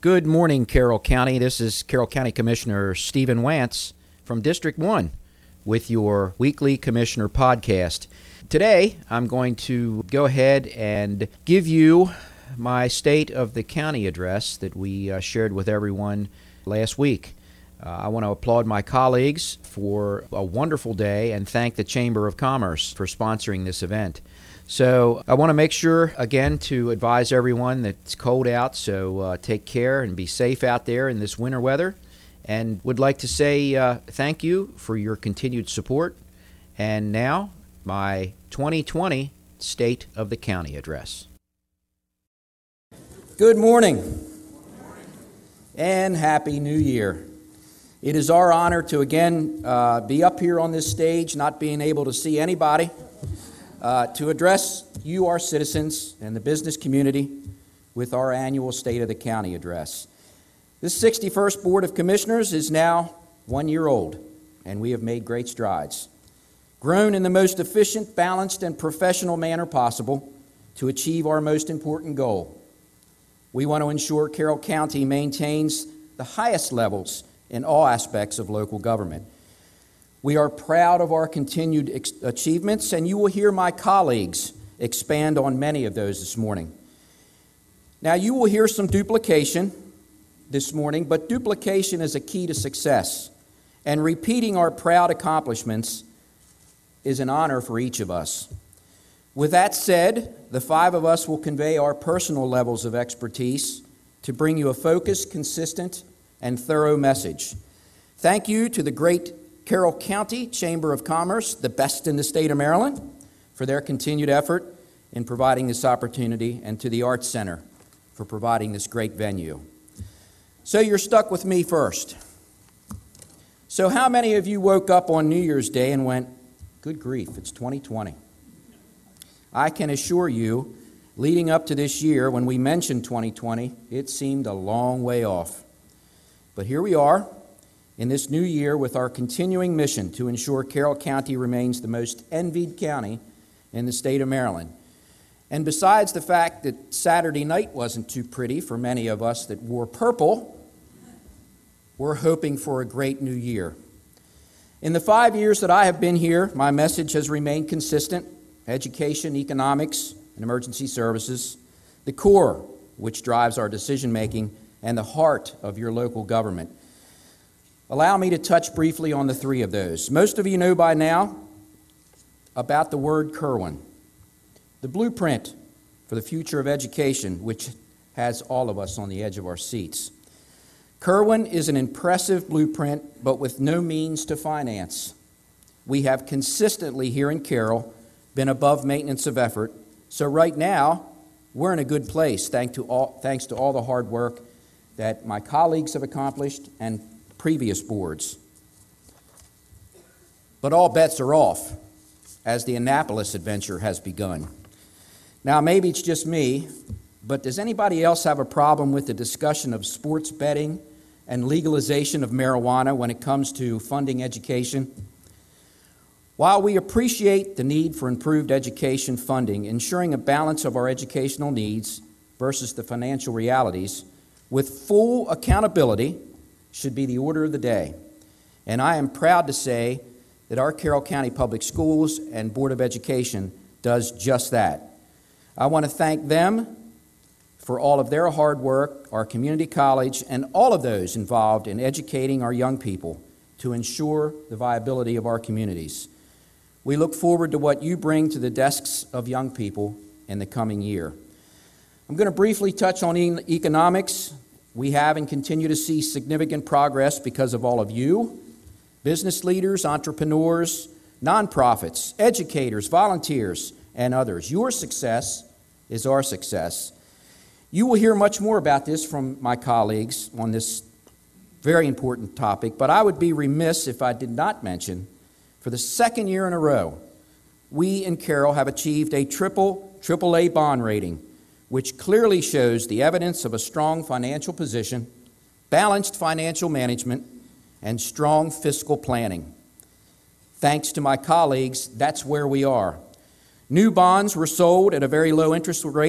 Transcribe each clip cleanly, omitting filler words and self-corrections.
Good morning, Carroll County. This is Carroll County Commissioner Stephen Wantz from District 1 with your weekly Commissioner podcast. Today, I'm going to go ahead and give you my State of the County address that we shared with everyone last week. I want to applaud my colleagues for a wonderful day and thank the Chamber of Commerce for sponsoring this event. So I want to make sure, again, to advise everyone that it's cold out, so take care and be safe out there in this winter weather. And would like to say thank you for your continued support. And now, my 2020 State of the County address. Good morning, and Happy New Year. It is our honor to again be up here on this stage, not being able to see anybody, to address you, our citizens, and the business community with our annual State of the County address. This 61st Board of Commissioners is now 1 year old, and we have made great strides. Grown in the most efficient, balanced, and professional manner possible to achieve our most important goal. We want to ensure Carroll County maintains the highest levels in all aspects of local government. We are proud of our continued achievements, and you will hear my colleagues expand on many of those this morning. Now, you will hear some duplication this morning, but duplication is a key to success, and repeating our proud accomplishments is an honor for each of us. With that said, the five of us will convey our personal levels of expertise to bring you a focused, consistent, and thorough message. Thank you to the great Carroll County Chamber of Commerce, the best in the state of Maryland, for their continued effort in providing this opportunity, and to the Arts Center for providing this great venue. So you're stuck with me first. So how many of you woke up on New Year's Day and went, good grief, it's 2020? I can assure you, leading up to this year, when we mentioned 2020, it seemed a long way off. But here we are, in this new year, with our continuing mission to ensure Carroll County remains the most envied county in the state of Maryland. And besides the fact that Saturday night wasn't too pretty for many of us that wore purple, we're hoping for a great new year. In the 5 years that I have been here, my message has remained consistent: education, economics, and emergency services, the core which drives our decision-making, and the heart of your local government. Allow me to touch briefly on the three of those. Most of you know by now about the word Kirwan, the blueprint for the future of education, which has all of us on the edge of our seats. Kirwan is an impressive blueprint, but with no means to finance. We have consistently here in Carroll been above maintenance of effort, so right now we're in a good place thanks to all the hard work that my colleagues have accomplished and previous boards. But all bets are off as the Annapolis adventure has begun. Now, maybe it's just me, but does anybody else have a problem with the discussion of sports betting and legalization of marijuana when it comes to funding education? While we appreciate the need for improved education funding, ensuring a balance of our educational needs versus the financial realities with full accountability should be the order of the day. And I am proud to say that our Carroll County Public Schools and Board of Education does just that. I want to thank them for all of their hard work, our community college, and all of those involved in educating our young people to ensure the viability of our communities. We look forward to what you bring to the desks of young people in the coming year. I'm going to briefly touch on economics. We have and continue to see significant progress because of all of you, business leaders, entrepreneurs, nonprofits, educators, volunteers, and others. Your success is our success. You will hear much more about this from my colleagues on this very important topic, but I would be remiss if I did not mention, for the second year in a row, we in Carroll have achieved a AAA bond rating, which clearly shows the evidence of a strong financial position, balanced financial management, and strong fiscal planning. Thanks to my colleagues, that's where we are. New bonds were sold at a very low interest rate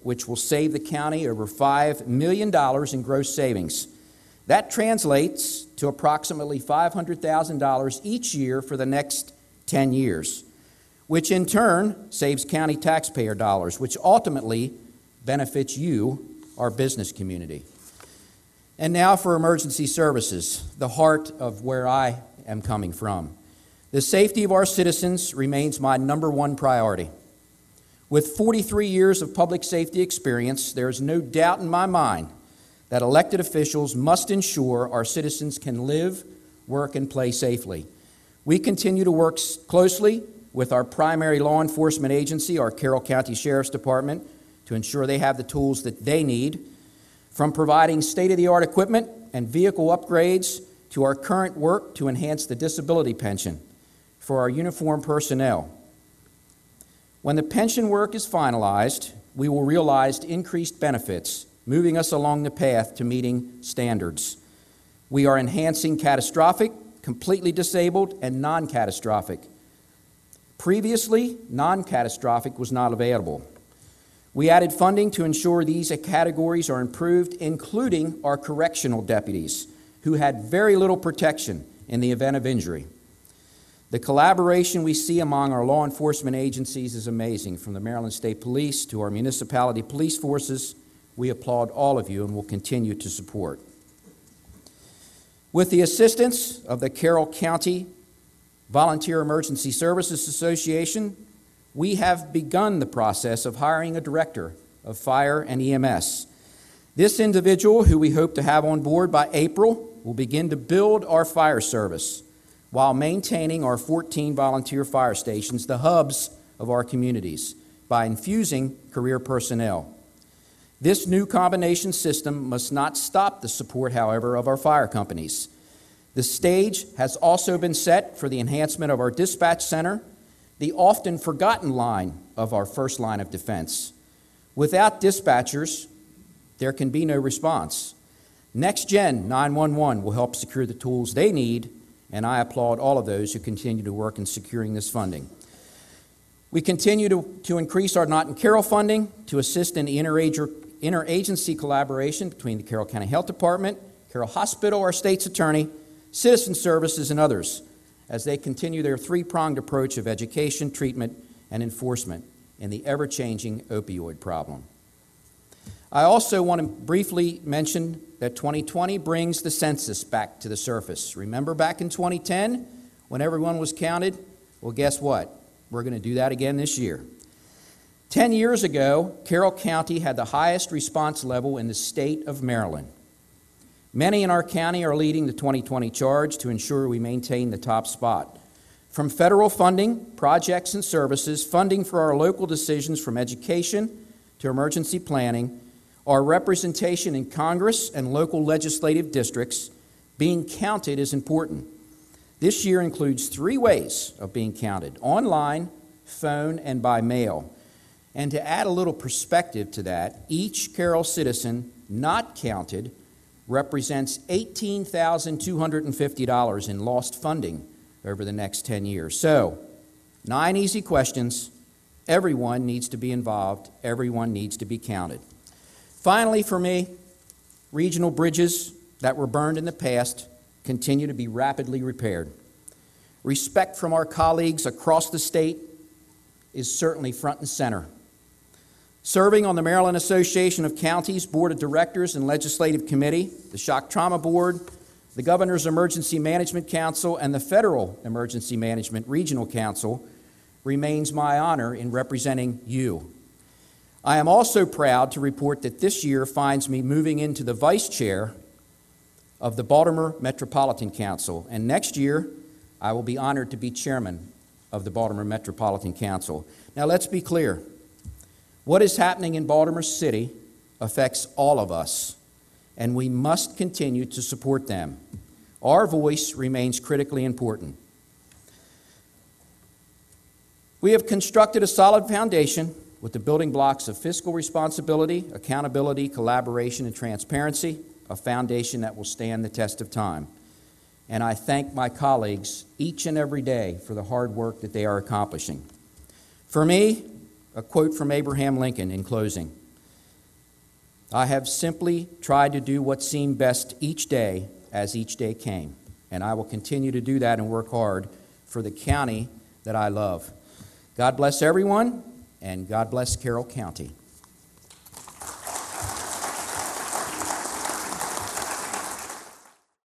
which will save the county over $5 million in gross savings. That translates to approximately $500,000 each year for the next 10 years, which in turn saves county taxpayer dollars, which ultimately benefits you, our business community. And now for emergency services, the heart of where I am coming from. The safety of our citizens remains my number one priority. With 43 years of public safety experience, there is no doubt in my mind that elected officials must ensure our citizens can live, work, and play safely. We continue to work closely with our primary law enforcement agency, our Carroll County Sheriff's Department, to ensure they have the tools that they need, from providing state-of-the-art equipment and vehicle upgrades to our current work to enhance the disability pension for our uniformed personnel. When the pension work is finalized, we will realize increased benefits, moving us along the path to meeting standards. We are enhancing catastrophic, completely disabled, and non-catastrophic. Previously, non-catastrophic was not available. We added funding to ensure these categories are improved, including our correctional deputies, who had very little protection in the event of injury. The collaboration we see among our law enforcement agencies is amazing, from the Maryland State Police to our municipality police forces. We applaud all of you and will continue to support. With the assistance of the Carroll County Volunteer Emergency Services Association, we have begun the process of hiring a director of fire and EMS. This individual, who we hope to have on board by April, will begin to build our fire service while maintaining our 14 volunteer fire stations, the hubs of our communities, by infusing career personnel. This new combination system must not stop the support, however, of our fire companies. The stage has also been set for the enhancement of our dispatch center, the often forgotten line of our first line of defense. Without dispatchers, there can be no response. NextGen 911 will help secure the tools they need, and I applaud all of those who continue to work in securing this funding. We continue to increase our Not in Carroll funding to assist in the interagency collaboration between the Carroll County Health Department, Carroll Hospital, our state's attorney, Citizen Services, and others, as they continue their three-pronged approach of education, treatment, and enforcement in the ever-changing opioid problem. I also want to briefly mention that 2020 brings the census back to the surface. Remember back in 2010 when everyone was counted? Well, guess what? We're going to do that again this year. 10 years ago, Carroll County had the highest response level in the state of Maryland. Many in our county are leading the 2020 charge to ensure we maintain the top spot. From federal funding, projects and services, funding for our local decisions from education to emergency planning, our representation in Congress and local legislative districts, being counted is important. This year includes 3 ways of being counted: online, phone, and by mail. And to add a little perspective to that, each Carroll citizen not counted represents $18,250 in lost funding over the next 10 years. So, 9 easy questions. Everyone needs to be involved. Everyone needs to be counted. Finally, for me, regional bridges that were burned in the past continue to be rapidly repaired. Respect from our colleagues across the state is certainly front and center. Serving on the Maryland Association of Counties Board of Directors and Legislative Committee, the Shock Trauma Board, the Governor's Emergency Management Council, and the Federal Emergency Management Regional Council remains my honor in representing you. I am also proud to report that this year finds me moving into the vice chair of the Baltimore Metropolitan Council, and next year I will be honored to be chairman of the Baltimore Metropolitan Council. Now let's be clear. What is happening in Baltimore City affects all of us, and we must continue to support them. Our voice remains critically important. We have constructed a solid foundation with the building blocks of fiscal responsibility, accountability, collaboration, and transparency, a foundation that will stand the test of time. And I thank my colleagues each and every day for the hard work that they are accomplishing. For me, a quote from Abraham Lincoln in closing: I have simply tried to do what seemed best each day as each day came, and I will continue to do that and work hard for the county that I love. God bless everyone, and God bless Carroll County.